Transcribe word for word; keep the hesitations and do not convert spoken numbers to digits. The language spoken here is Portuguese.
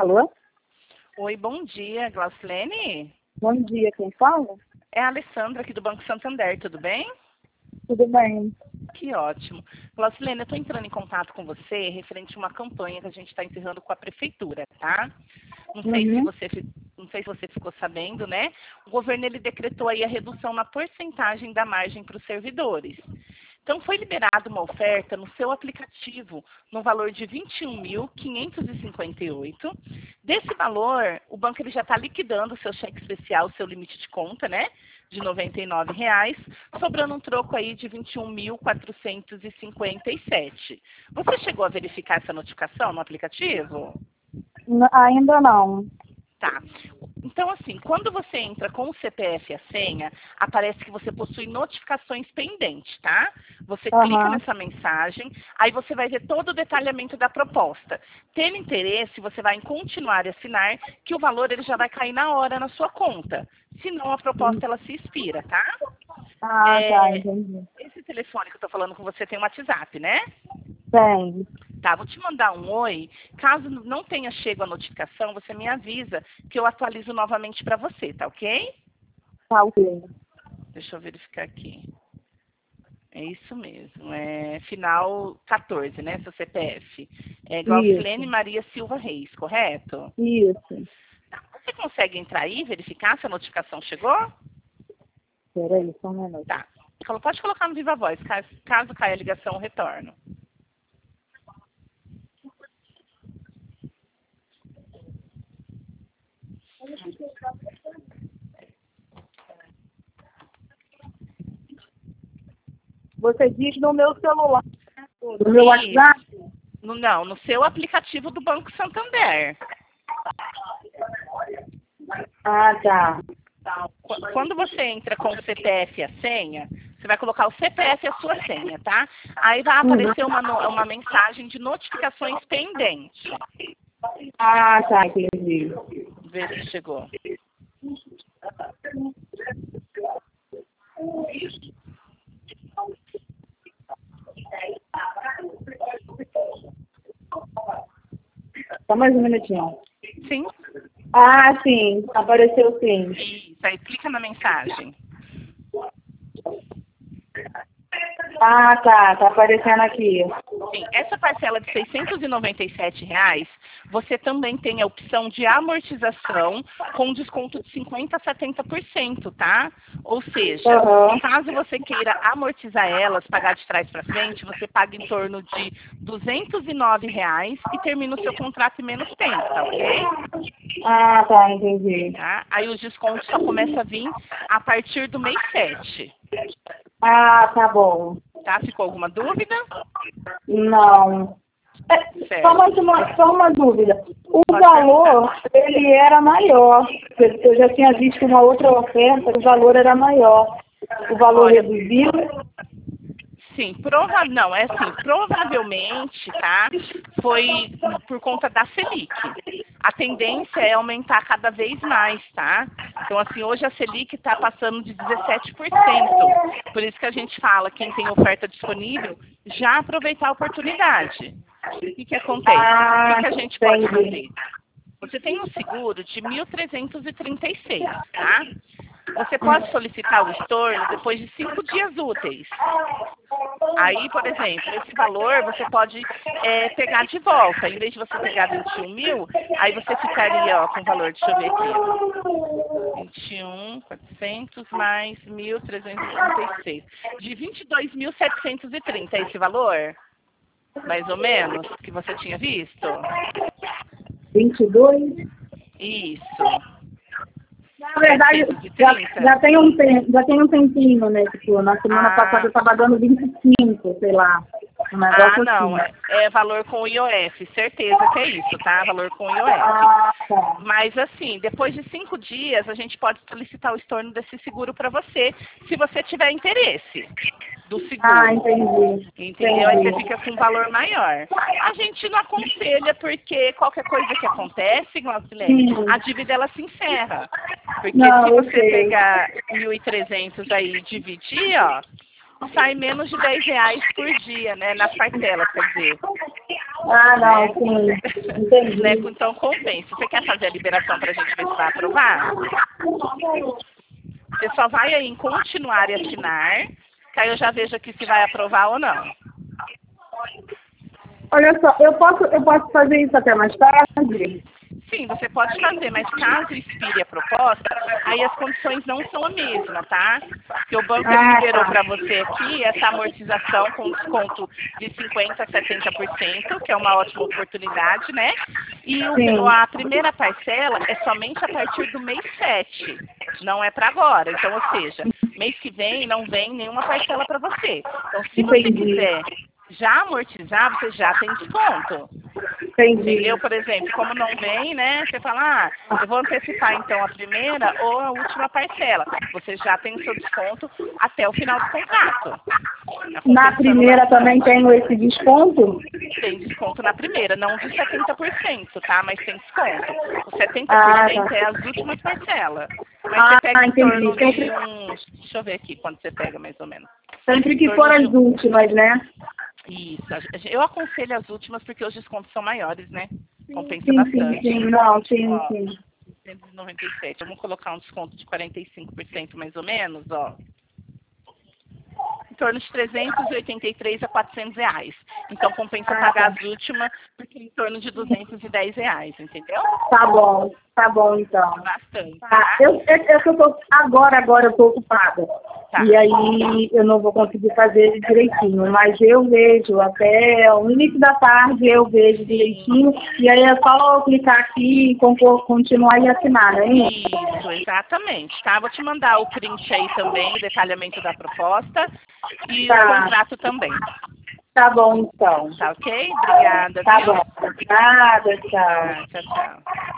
Alô? Oi, bom dia, Glaucilene. Bom dia, quem fala? É a Alessandra aqui do Banco Santander, tudo bem? Tudo bem. Que ótimo. Glaucilene, eu estou entrando em contato com você referente a uma campanha que a gente está encerrando com a prefeitura, tá? Não sei se Uhum. você, fi- não sei se você ficou sabendo, né? O governo ele decretou aí a redução na porcentagem da margem para os servidores. Então, foi liberada uma oferta no seu aplicativo no valor de vinte e um mil quinhentos e cinquenta e oito. Desse valor, o banco ele já está liquidando o seu cheque especial, o seu limite de conta, né? De noventa e nove reais, sobrando um troco aí de vinte e um mil quatrocentos e cinquenta e sete. Você chegou a verificar essa notificação no aplicativo? N- ainda não. Tá. Então, assim, quando você entra com o C P F e a senha, aparece que você possui notificações pendentes, tá? Você clica Aham. nessa mensagem, aí você vai ver todo o detalhamento da proposta. Tendo interesse, você vai em continuar e assinar, que o valor ele já vai cair na hora na sua conta. Senão, a proposta ela se expira, tá? Ah, tá, É, entendi. esse telefone que eu tô falando com você tem um WhatsApp, né? Tem. Tá, vou te mandar um oi. Caso não tenha chego a notificação, você me avisa que eu atualizo novamente para você, tá ok? Tá, ok. Deixa eu verificar aqui. É isso mesmo. É final quatorze, né? Seu C P F. É Glaucilene Isso, Maria Silva Reis, correto? isso. Tá. Você consegue entrar aí e verificar se a notificação chegou? Peraí, só um minuto. Tá. Colo- Pode colocar no Viva Voz, caso, caso caia a ligação, eu retorno. Você diz no meu celular, no meu Isso. WhatsApp? No, não, no seu aplicativo do Banco Santander. Ah, tá. Qu- Quando você entra com o C P F e a senha, você vai colocar o C P F e a sua senha, tá? Aí vai Uhum. aparecer uma, no- uma mensagem de notificações pendentes. Ah, tá, entendi. Vê se chegou. Só mais um minutinho. Sim? Ah, sim, apareceu sim. Isso, aí clica na mensagem. Ah, tá, tá aparecendo aqui. Sim, essa parcela de seiscentos e noventa e sete reais, você também tem a opção de amortização com desconto de cinquenta a setenta por cento, tá? Ou seja, Aham. caso você queira amortizar elas, pagar de trás para frente, você paga em torno de duzentos e nove reais e termina o seu contrato em menos tempo, tá ok? Ah, tá, entendi. Tá? Aí os descontos só começam a vir a partir do mês sete. Ah, tá bom. Tá? Ficou alguma dúvida? Não. É, Certo. só, mais uma, só uma dúvida. O Pode valor, ele era maior. Eu eu já tinha visto uma outra oferta, o valor era maior. O valor Olha, reduziu? sim, prova... não, é assim, provavelmente, tá? Foi por conta da Selic. A tendência é aumentar cada vez mais, tá? Então, assim, hoje a Selic está passando de dezessete por cento. Por isso que a gente fala, quem tem oferta disponível, já aproveitar a oportunidade. O que, que acontece? O que, Ah, que a gente pode entendi. fazer? Você tem um seguro de mil trezentos e trinta e seis, tá? Você pode solicitar o estorno depois de cinco dias úteis. Aí, por exemplo, esse valor você pode é, pegar de volta. Em vez de você pegar vinte e um mil, aí você ficaria ó, com o valor, deixa eu ver aqui. vinte e um mil e quatrocentos mais mil trezentos e trinta e seis. De vinte e dois mil setecentos e trinta é esse valor? Mais ou menos, que você tinha visto? vinte e dois? Isso. Na verdade, setecentos e já, trinta? já, tem um tempo, já tem um tempinho, né? Tipo, na semana passada Ah, eu estava dando vinte e cinco, sei lá. Um ah, negócio não. assim. É, é valor com I O F. Certeza que é isso, tá? Valor com I O F. Ah, tá. Mas, assim, depois de cinco dias, a gente pode solicitar o estorno desse seguro para você, se você tiver interesse do Ah, seguro. entendi. Entendeu? Aí você Entendi. fica com um valor maior. A gente não aconselha porque qualquer coisa que acontece, Glaucilene, Sim. a dívida ela se encerra. Porque Não, se eu você sei. pegar mil e trezentos aí e dividir, ó, sai menos de dez reais por dia, né? Nas parcelas, quer dizer. Ah, não, né? sim. Entendi. Né? Então compensa. Você quer fazer a liberação para a gente ver se vai aprovar? Você só vai aí em continuar e assinar, que aí eu já vejo aqui se vai aprovar ou não. Olha só, eu posso, eu posso fazer isso até mais tarde? Sim, você pode fazer, mas caso expire a proposta, aí as condições não são a mesma, tá? Porque o banco ele Ah, liberou tá. para você aqui essa amortização com desconto de cinquenta por cento a setenta por cento, que é uma ótima oportunidade, né? E o, Sim. a primeira parcela é somente a partir do mês sete, não é para agora. Então, ou seja, mês que vem não vem nenhuma parcela para você. Então, se você Entendi. quiser já amortizar, você já tem desconto. Entendi. Entendeu? Por exemplo, como não vem, né? Você fala, ah, eu vou antecipar então a primeira ou a última parcela. Você já tem o seu desconto até o final do contrato. Na primeira também tenho esse desconto? Tem desconto na primeira, não de setenta por cento, tá? Mas tem desconto. O setenta por Ah, cento tá. é as últimas parcelas. Mas Ah, você pega em entendi. torno de Sempre, uns... Deixa eu ver aqui quanto você pega mais ou menos. sempre Em que torno for de as últimas, né? Isso. a gente- Eu aconselho as últimas porque os descontos são maiores, né? Compensa Sim, sim, bastante. sim. Não, sim, Ó, sim. cento e noventa e sete. Vamos colocar um desconto de quarenta e cinco por cento mais ou menos, ó. Em torno de trezentos e oitenta e três a quatrocentos reais. Então compensa Ah, pagar tá. as últimas porque é em torno de duzentos e dez reais, entendeu? Tá bom, tá bom então. Bastante, Tá, tá? eu, eu, eu tô, tô- agora, agora eu tô ocupada. Tá. E aí eu não vou conseguir fazer direitinho, mas eu vejo até o início da tarde, eu vejo direitinho, e aí é só eu clicar aqui e concor- continuar e assinar, né? Isso, exatamente, tá? Vou te mandar o print aí também, o detalhamento da proposta e o Tá, contrato também. tá bom então. Tá ok? Obrigada, Tá viu? bom. Nada, tchau. Tá, tchau, tchau.